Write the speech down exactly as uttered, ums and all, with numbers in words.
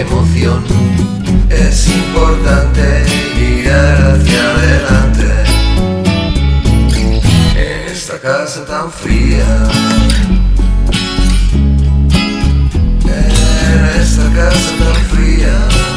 emoción. Es importante mirar hacia adelante en esta casa tan fría, en esta casa tan fría.